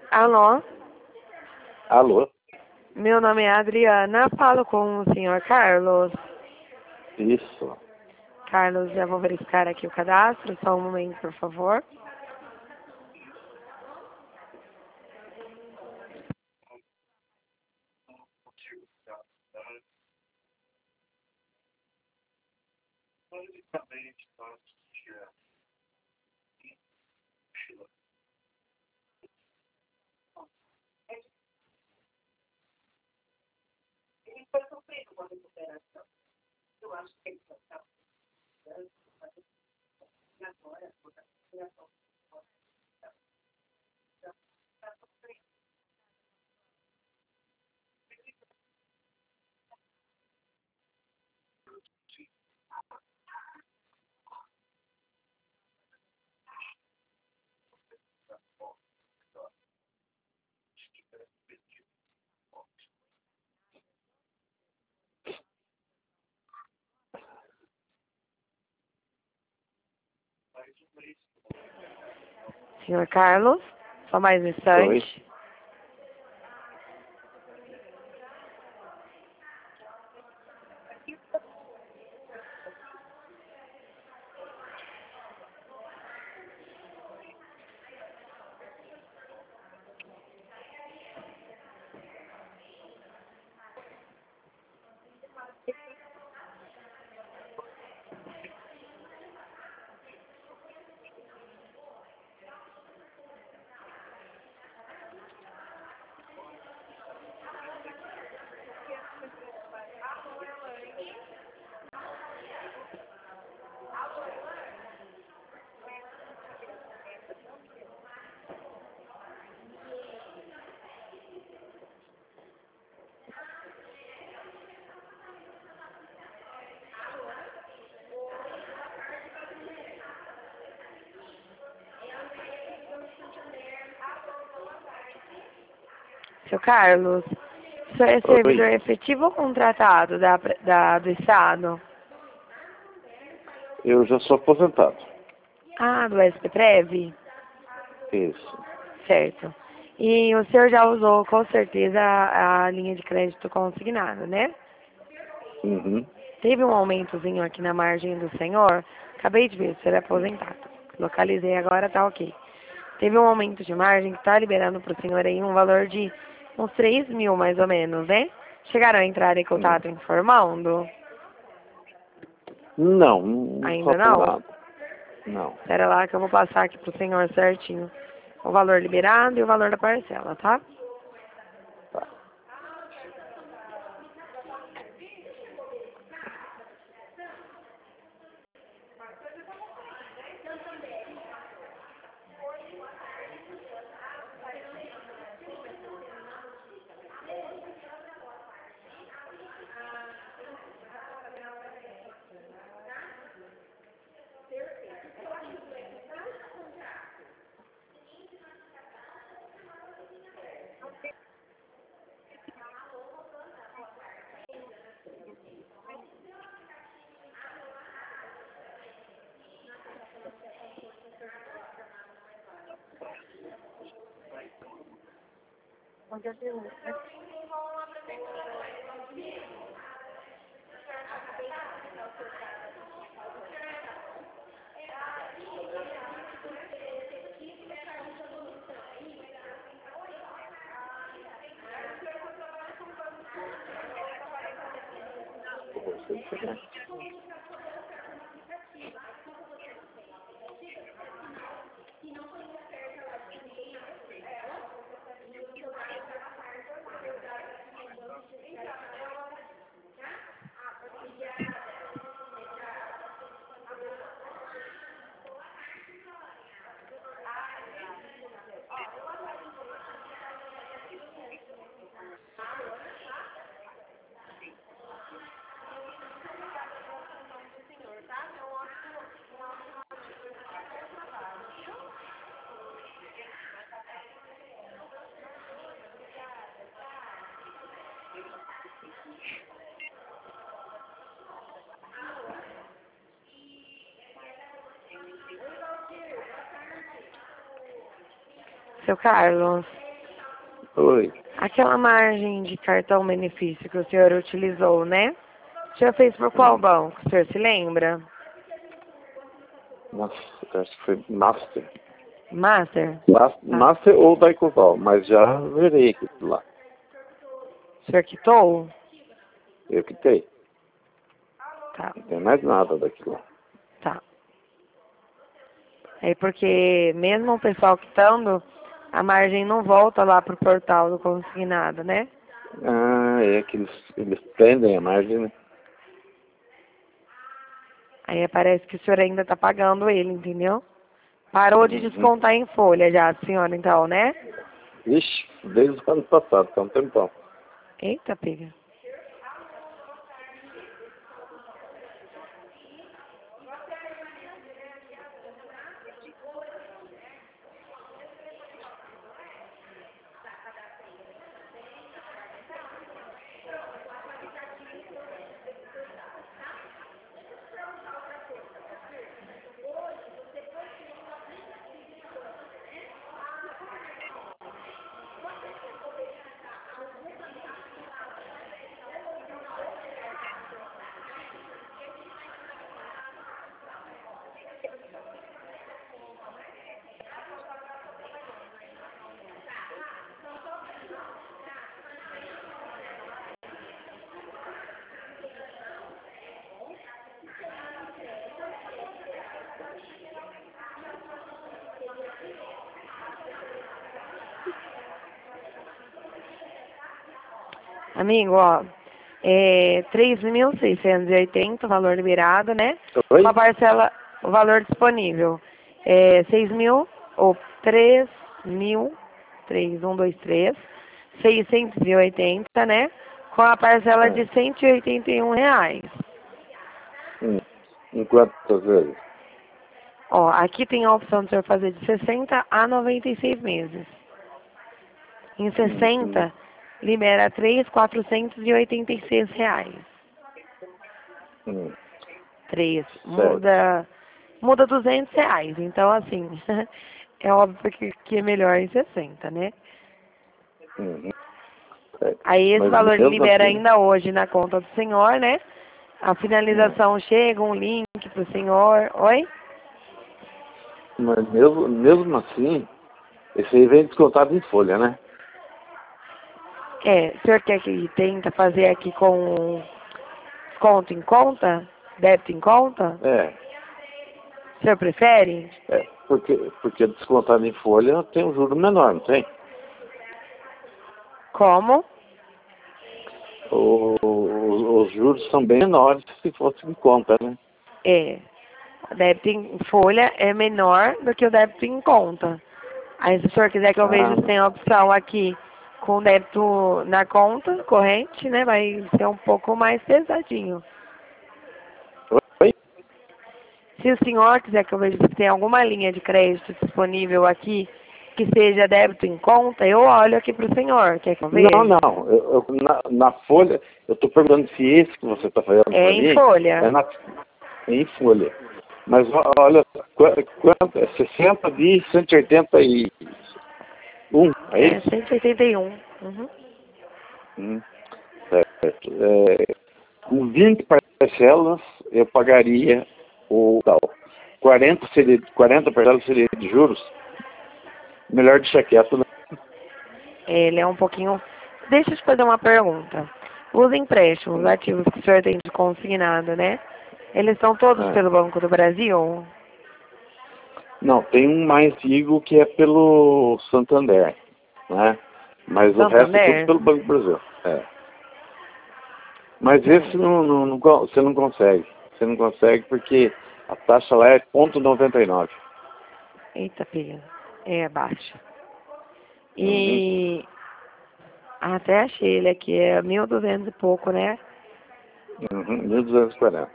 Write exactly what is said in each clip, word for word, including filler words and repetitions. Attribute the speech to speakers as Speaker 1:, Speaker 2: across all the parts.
Speaker 1: Alô?
Speaker 2: Alô?
Speaker 1: Meu nome é Adriana, falo com o senhor Carlos.
Speaker 2: Isso.
Speaker 1: Carlos, já vou verificar aqui o cadastro, só um momento, por favor. Senhor Carlos, só mais um
Speaker 2: Oi.
Speaker 1: instante. Seu Carlos, o senhor é servidor
Speaker 2: Oi.
Speaker 1: efetivo ou contratado da, da, do Estado?
Speaker 2: Eu já sou aposentado.
Speaker 1: Ah, do S P Prev?
Speaker 2: Isso.
Speaker 1: Certo. E o senhor já usou com certeza a, a linha de crédito consignada, né?
Speaker 2: Uhum.
Speaker 1: Teve um aumentozinho aqui na margem do senhor. Acabei de ver, o senhor é aposentado. Localizei agora, tá ok. Teve um aumento de margem que está liberando para o senhor aí um valor de uns três mil mais ou menos, né? Chegaram a entrar em
Speaker 2: Hum.
Speaker 1: contato informando?
Speaker 2: Não, não
Speaker 1: Ainda
Speaker 2: falou
Speaker 1: não?
Speaker 2: nada. Não.
Speaker 1: Espera lá que eu vou passar aqui pro senhor certinho o valor liberado e o valor da parcela, tá?
Speaker 2: Tá.
Speaker 1: Seu Carlos,
Speaker 2: Oi.
Speaker 1: Aquela margem de cartão benefício que o senhor utilizou, né? O senhor fez por qual
Speaker 2: Hum.
Speaker 1: banco? O senhor se lembra?
Speaker 2: Nossa, acho que foi Master.
Speaker 1: Master?
Speaker 2: Mas-
Speaker 1: Ah,
Speaker 2: Master ou da Ecoval, mas já verei aquilo lá.
Speaker 1: o senhor quitou?
Speaker 2: Eu quitei.
Speaker 1: Tá,
Speaker 2: Não tem mais nada daquilo lá.
Speaker 1: tá. É porque mesmo o pessoal quitando, a margem não volta lá pro portal do consignado, né?
Speaker 2: Ah, é que eles, eles prendem a margem, né?
Speaker 1: Aí parece que o senhor ainda tá pagando ele, entendeu? Parou de
Speaker 2: Uhum.
Speaker 1: descontar em folha já, senhora, então, né?
Speaker 2: Ixi, desde o ano passado, tá um tempão.
Speaker 1: Eita, pega. Amigo, ó, é três mil seiscentos e oitenta o valor liberado, né? Com a
Speaker 2: Oi?
Speaker 1: parcela, o valor disponível é seis mil, ou três mil, três, um, dois, três, seiscentos e oitenta, né? Com a parcela de
Speaker 2: É.
Speaker 1: cento e oitenta e um reais.
Speaker 2: Hum. Em quantas vezes?
Speaker 1: Ó, aqui tem a opção de o senhor fazer de sessenta a noventa e seis meses. Em
Speaker 2: Uhum.
Speaker 1: sessenta, libera três mil quatrocentos e oitenta e seis reais.
Speaker 2: Hum.
Speaker 1: Três.
Speaker 2: Certo.
Speaker 1: Muda, muda duzentos reais. Então, assim, é óbvio que, que é melhor em sessenta, né?
Speaker 2: Uhum. Certo.
Speaker 1: Aí esse
Speaker 2: Mas
Speaker 1: valor
Speaker 2: mesmo
Speaker 1: libera
Speaker 2: assim,
Speaker 1: ainda hoje na conta do senhor, né? A
Speaker 2: hum.
Speaker 1: finalização chega, um link pro senhor. Oi?
Speaker 2: Mas mesmo, mesmo assim, esse aí vem descontado em folha, né?
Speaker 1: É, o senhor quer que tenta fazer aqui com desconto em conta? Débito em conta?
Speaker 2: É,
Speaker 1: O senhor prefere?
Speaker 2: é. Porque, porque descontado em folha tem um juro menor, não tem?
Speaker 1: Como?
Speaker 2: O, o- os juros são bem menores se fosse em conta, né?
Speaker 1: É. O débito em folha é menor do que o débito em conta. Aí se o senhor quiser que eu veja
Speaker 2: Ah,
Speaker 1: se tem a opção aqui com débito na conta corrente, né? Vai ser um pouco mais pesadinho.
Speaker 2: oi?
Speaker 1: Se o senhor quiser que eu veja se tem alguma linha de crédito disponível aqui que seja débito em conta, eu olho aqui para o senhor. Quer que eu
Speaker 2: Não,
Speaker 1: veja?
Speaker 2: não. Eu, eu- na, na folha, eu estou perguntando se esse que você está fazendo
Speaker 1: É
Speaker 2: para
Speaker 1: em
Speaker 2: mim é
Speaker 1: folha.
Speaker 2: na, em folha. Mas ó, olha, qua- quanto, é sessenta de cento e oitenta e um, é
Speaker 1: É
Speaker 2: isso?
Speaker 1: cento e oitenta e um. Uhum.
Speaker 2: Hum, certo. É, com vinte parcelas, eu pagaria o tal. quarenta, seria, quarenta parcelas seria de juros. Melhor deixar quieto, né?
Speaker 1: Ele é um pouquinho. Deixa eu te fazer uma pergunta. Os empréstimos
Speaker 2: Hum,
Speaker 1: ativos que o senhor tem de consignado, né? Eles são todos
Speaker 2: é.
Speaker 1: pelo Banco do Brasil?
Speaker 2: Não, tem um mais antigo que é pelo Santander, né? Mas o resto é tudo
Speaker 1: Santander?
Speaker 2: pelo Banco do Brasil. É. Mas esse
Speaker 1: Hum.
Speaker 2: não, não, não con- você não consegue. Você não consegue porque a taxa lá é ponto noventa e nove.
Speaker 1: Eita, filha. É baixo.
Speaker 2: Uhum.
Speaker 1: E até achei ele aqui, é mil e duzentos e pouco, né?
Speaker 2: Uhum. mil duzentos e quarenta.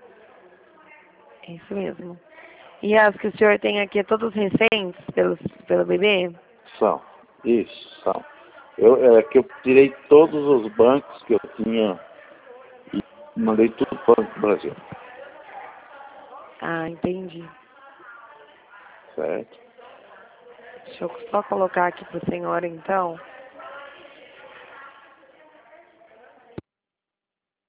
Speaker 1: É isso mesmo. E as que o senhor tem aqui, é todos recentes pelo, pelo bebê?
Speaker 2: São. Isso, são. Eu, é que eu tirei todos os bancos que eu tinha e mandei tudo para o Banco do Brasil.
Speaker 1: Ah, entendi.
Speaker 2: Certo?
Speaker 1: Deixa eu só colocar aqui pro senhor, então.